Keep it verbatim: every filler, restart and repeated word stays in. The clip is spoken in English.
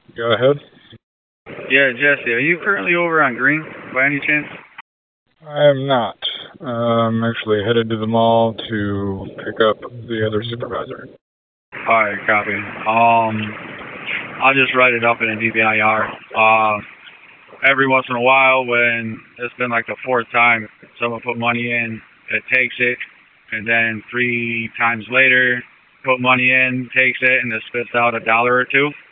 Go ahead. Yeah, Jesse, are you currently over on Green by any chance? I am not. Uh, I'm actually headed to the mall to pick up the other supervisor. Alright, copy. Um, I'll just write it up in a D B I R. Uh, every once in a while, when it's been like the fourth time someone put money in, it takes it, and then three times later, put money in, takes it, and it spits out a dollar or two.